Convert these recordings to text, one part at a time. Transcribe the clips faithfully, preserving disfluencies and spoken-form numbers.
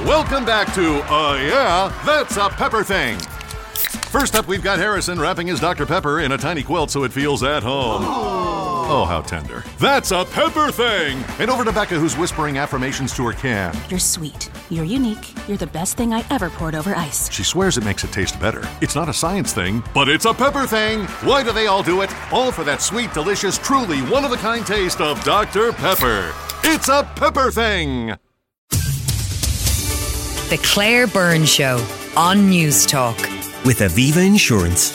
Welcome back to Uh Yeah, That's a Pepper Thing. First up, we've got Harrison wrapping his Doctor Pepper in a tiny quilt so it feels at home. Oh, how tender. That's a pepper thing! And over to Becca, who's whispering affirmations to her can. You're sweet. You're unique. You're the best thing I ever poured over ice. She swears it makes it taste better. It's not a science thing, but it's a pepper thing! Why do they all do it? All for that sweet, delicious, truly one-of-a-kind taste of Doctor Pepper. It's a pepper thing! The Claire Byrne Show on News Talk. With Aviva Insurance.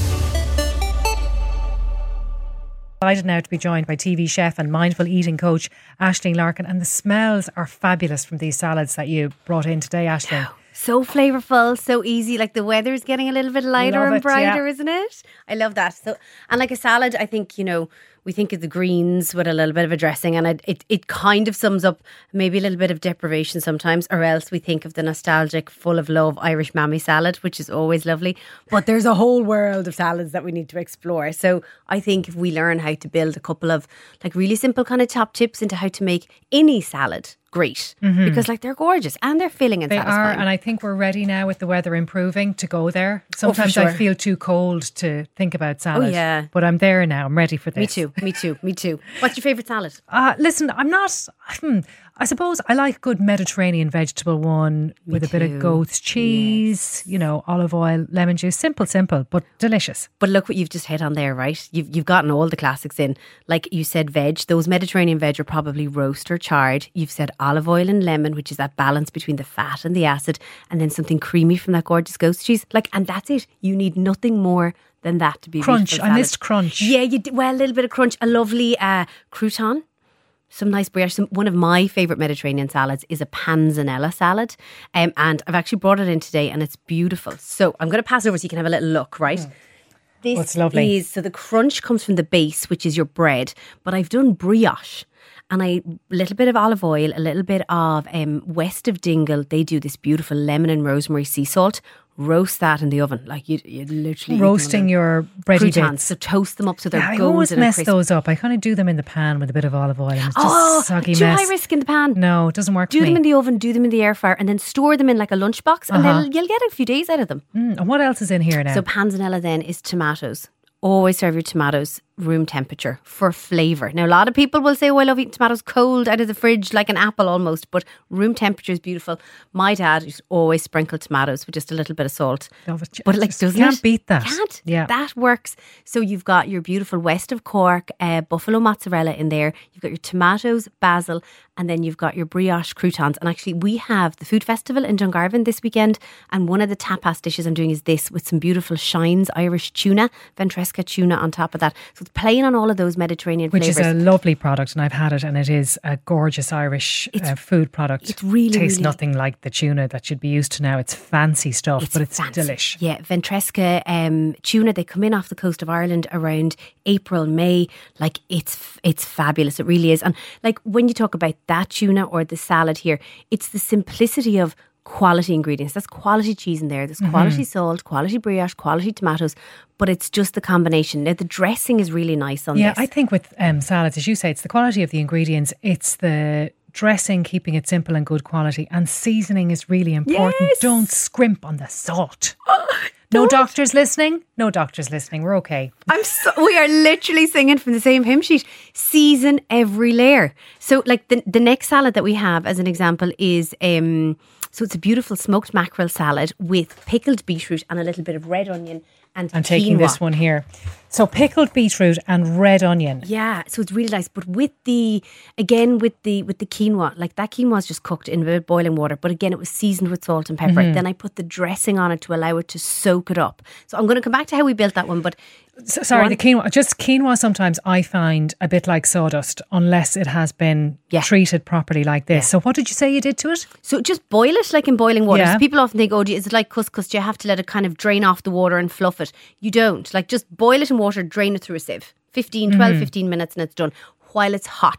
Delighted now to be joined by T V chef and mindful eating coach Aisling Larkin, and the smells are fabulous from these salads that you brought in today, Aisling. So flavourful, so easy. Like the weather's getting a little bit lighter Love and it, brighter, yeah. isn't it? I love that. So, and like a salad, I think, you know, we think of the greens with a little bit of a dressing, and it, it, it kind of sums up maybe a little bit of deprivation sometimes, or else we think of the nostalgic, full of love Irish mammy salad, which is always lovely. But there's a whole world of salads that we need to explore. So I think if we learn how to build a couple of like really simple kind of top tips into how to make any salad great, mm-hmm. because like they're gorgeous and they're filling and they satisfying. Are, and I think we're ready now with the weather improving to go there. Sometimes oh, sure. I feel too cold to think about salad. Oh, yeah. But I'm there now. I'm ready for this. Me too. Me too. Me too. What's your favourite salad? Uh, listen, I'm not. Hmm, I suppose I like a good Mediterranean vegetable one Me with a too. bit of goat's cheese, yes. you know, olive oil, lemon juice. Simple, simple, but delicious. But look what you've just hit on there, right? You've you've gotten all the classics in. Like you said, veg. Those Mediterranean veg are probably roast or charred. You've said olive oil and lemon, which is that balance between the fat and the acid, and then something creamy from that gorgeous goat's cheese. Like, and that's it. You need nothing more than that to be crunch. I missed crunch. Yeah, you did, well, a little bit of crunch. A lovely uh, crouton. Some nice brioche. Some, one of my favourite Mediterranean salads is a panzanella salad. Um, and I've actually brought it in today and it's beautiful. So I'm going to pass over so you can have a little look, right? Mm. This What's lovely. is, so the crunch comes from the base, which is your bread. But I've done brioche. And I, a little bit of olive oil, a little bit of um, West of Dingle. They do this beautiful lemon and rosemary sea salt. Roast that in the oven, like you, you literally roasting your bready croutons. bits. So toast them up so they're yeah, golden. I always mess crisp. those up. I kind of do them in the pan with a bit of olive oil, and it's just oh, soggy too mess. high risk in the pan. No, it doesn't work. Do for them me. in the oven, do them in the air fryer, and then store them in like a lunchbox, and uh-huh. then you'll get a few days out of them. Mm, and what else is in here now? So panzanella then is tomatoes. Always serve your tomatoes room temperature for flavour. Now, a lot of people will say, oh, I love eating tomatoes cold out of the fridge like an apple almost, but room temperature is beautiful. My dad used to always sprinkle tomatoes with just a little bit of salt. Love it. But like, doesn't can't it? beat that. Can't. Yeah. That works. So you've got your beautiful West of Cork uh, buffalo mozzarella in there. You've got your tomatoes, basil, and then you've got your brioche croutons. And actually, we have the food festival in Dungarvan this weekend, and one of the tapas dishes I'm doing is this with some beautiful Shines Irish tuna, Ventresca tuna on top of that. So it's playing on all of those Mediterranean Which flavours. is a lovely product, and I've had it, and it is a gorgeous Irish uh, food product. It really tastes really, nothing like the tuna that you'd be used to now. It's fancy stuff, it's but it's fancy. delish. Yeah, Ventresca um, tuna. They come in off the coast of Ireland around April, May. Like it's it's fabulous. It really is. And like when you talk about that tuna or the salad here, it's the simplicity of quality ingredients. That's quality cheese in there. There's quality mm-hmm. salt, quality brioche, quality tomatoes, but it's just the combination. Now the dressing is really nice on yeah, this. Yeah, I think with um, salads, as you say, it's the quality of the ingredients. It's the dressing, keeping it simple and good quality, and seasoning is really important. Yes. Don't scrimp on the salt. Oh, no doctors listening? No doctors listening. We're okay. I'm so, we are literally singing from the same hymn sheet. Season every layer. So like the, the next salad that we have as an example is... Um, So it's a beautiful smoked mackerel salad with pickled beetroot and a little bit of red onion and I'm quinoa. taking this one here. So pickled beetroot and red onion. Yeah, so it's really nice. But with the, again, with the with the quinoa, like that quinoa is just cooked in a bit of boiling water. But again, it was seasoned with salt and pepper. Mm-hmm. Then I put the dressing on it to allow it to soak it up. So I'm going to come back to how we built that one. But so, sorry, the quinoa, just quinoa sometimes I find a bit like sawdust unless it has been yeah. treated properly like this. Yeah. So what did you say you did to it? So just boil it like in boiling water. Yeah. So people often think, oh, is it like couscous? Do you have to let it kind of drain off the water and fluff it? You don't. Like just boil it in water, drain it through a sieve. fifteen, twelve, mm-hmm. fifteen minutes and it's done. While it's hot,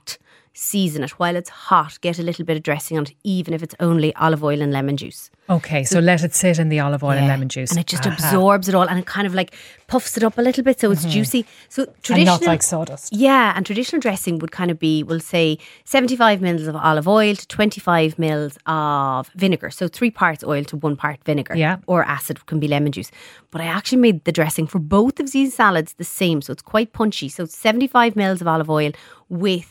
season it while it's hot. Get a little bit of dressing on it, even if it's only olive oil and lemon juice. Okay, so let it sit in the olive oil Yeah. and lemon juice. And it just Aha. absorbs it all, and it kind of like puffs it up a little bit so it's juicy. So And traditional, not like sawdust. yeah, and traditional dressing would kind of be, we'll say, seventy-five mils of olive oil to twenty-five mils of vinegar. So three parts oil to one part vinegar. Yeah. Or acid, can be lemon juice. But I actually made the dressing for both of these salads the same. So it's quite punchy. So it's seventy-five mils of olive oil with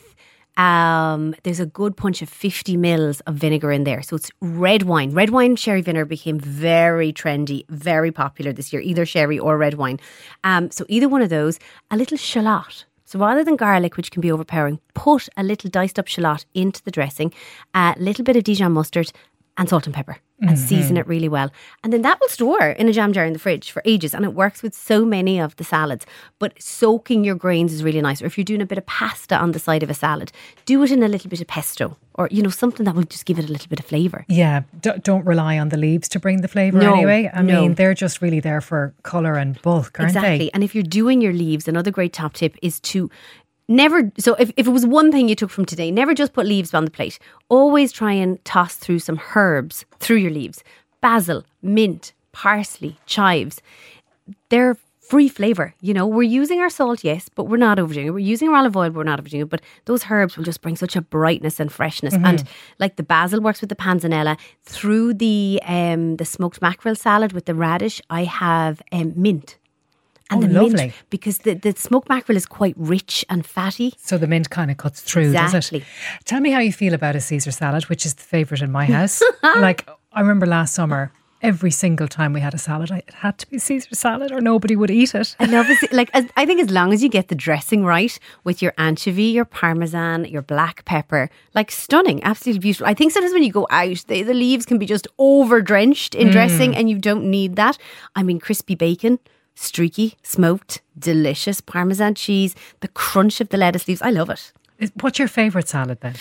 Um, there's a good punch of fifty mils of vinegar in there. So it's red wine. Red wine sherry vinegar became very trendy, very popular this year, either sherry or red wine. Um, so either one of those, a little shallot. So rather than garlic, which can be overpowering, put a little diced up shallot into the dressing, a little bit of Dijon mustard and salt and pepper, and Mm-hmm. season it really well. And then that will store in a jam jar in the fridge for ages, and it works with so many of the salads. But soaking your grains is really nice. Or if you're doing a bit of pasta on the side of a salad, do it in a little bit of pesto, or you know, something that will just give it a little bit of flavour. Yeah, d- don't rely on the leaves to bring the flavour No, anyway. I no. mean, they're just really there for colour and bulk, aren't Exactly. they? And if you're doing your leaves, another great top tip is to never, so if, if it was one thing you took from today, never just put leaves on the plate. Always try and toss through some herbs through your leaves. Basil, mint, parsley, chives. They're free flavour. You know, we're using our salt, yes, but we're not overdoing it. We're using our olive oil, but we're not overdoing it. But those herbs will just bring such a brightness and freshness. Mm-hmm. And like the basil works with the panzanella. Through the um, the smoked mackerel salad with the radish, I have um, mint. And Oh, the lovely. mint, because the, the smoked mackerel is quite rich and fatty. So the mint kind of cuts through, does Exactly. it? Tell me how you feel about a Caesar salad, which is the favourite in my house. Like, I remember last summer, every single time we had a salad, it had to be Caesar salad or nobody would eat it. I love it. Like, as, I think as long as you get the dressing right with your anchovy, your parmesan, your black pepper, like stunning, absolutely beautiful. I think sometimes when you go out, the, the leaves can be just over drenched in dressing, and you don't need that. I mean, crispy bacon, streaky, smoked, delicious parmesan cheese, the crunch of the lettuce leaves. I love it. Is- What's your favourite salad then?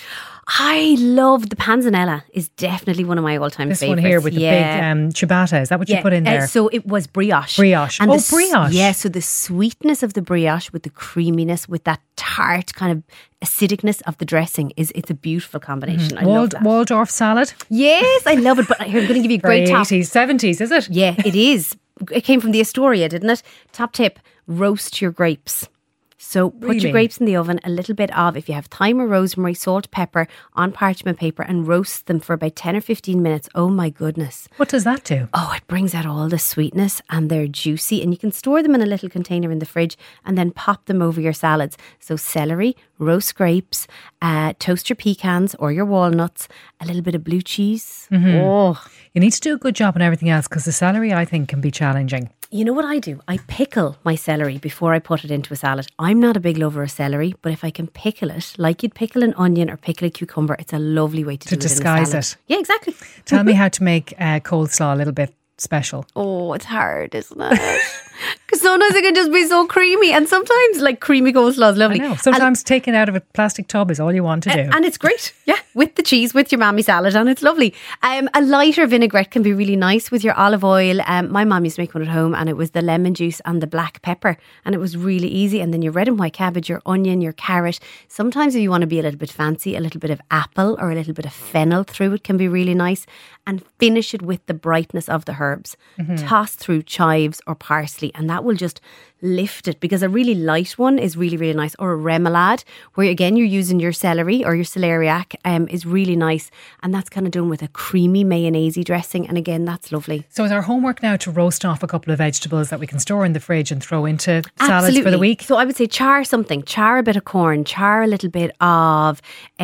I love the panzanella. Is definitely one of my all-time This favorites. one here with the Yeah. big um, ciabatta. Is that what you put in uh, there? so it was brioche. Brioche. Oh, the s- brioche. Yeah, so the sweetness of the brioche with the creaminess, with that tart kind of acidicness of the dressing, is it's a beautiful combination. I love Wald- that. Waldorf salad? Yes, I love it. But here, I'm going to give you a great Very top. eighties, seventies, is it? Yeah, it is. It came from the Astoria, didn't it? Top tip, roast your grapes. So put Really? your grapes in the oven, a little bit of, if you have thyme or rosemary, salt, pepper on parchment paper, and roast them for about ten or fifteen minutes. Oh my goodness. What does that do? Oh, it brings out all the sweetness, and they're juicy, and you can store them in a little container in the fridge and then pop them over your salads. So celery, roast grapes, uh, toast your pecans or your walnuts, a little bit of blue cheese. Oh, You need to do a good job on everything else because the celery, I think, can be challenging. you know what I do? I pickle my celery before I put it into a salad. I'm not a big lover of celery, but if I can pickle it, like you'd pickle an onion or pickle a cucumber, it's a lovely way to, To do it in a disguise salad. it. Yeah, exactly. Tell me how to make uh, coleslaw a little bit special. Oh, it's hard, isn't it? Because sometimes it can just be so creamy, and sometimes like creamy coleslaw is I lovely. know. And- Sometimes taking it out of a plastic tub is all you want to do. And it's great, yeah, with the cheese, with your mammy salad, and it's lovely. Um, a lighter vinaigrette can be really nice with your olive oil. Um, my mum used to make one at home, and it was the lemon juice and the black pepper, and it was really easy. And then your red and white cabbage, your onion, your carrot. Sometimes if you want to be a little bit fancy, a little bit of apple or a little bit of fennel through it can be really nice. And finish it with the brightness of the herbs. Toss through chives or parsley, and that will just lift it, because a really light one is really, really nice. Or a remoulade, where again you're using your celery or your celeriac, um, is really nice, and that's kind of done with a creamy mayonnaise dressing, and again that's lovely. So is our homework now to roast off a couple of vegetables that we can store in the fridge and throw into salads Absolutely. for the week? So I would say char something, char a bit of corn, char a little bit of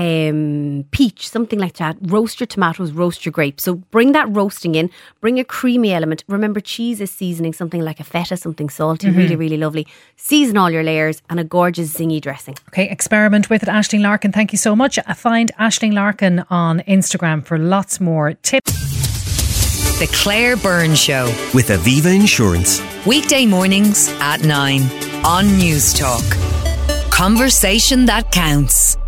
um, peach, something like that. Roast your tomatoes, roast your grapes. So bring that roasting in, bring a creamy element. Remember, cheese is seasoning, something like a feta, something salty, Mm-hmm. really, really lovely. Season all your layers, and a gorgeous zingy dressing. Okay, experiment with it. Aisling Larkin, thank you so much. Find Aisling Larkin on Instagram for lots more tips. The Claire Byrne Show. With Aviva Insurance. Weekday mornings at nine on News Talk. Conversation that counts.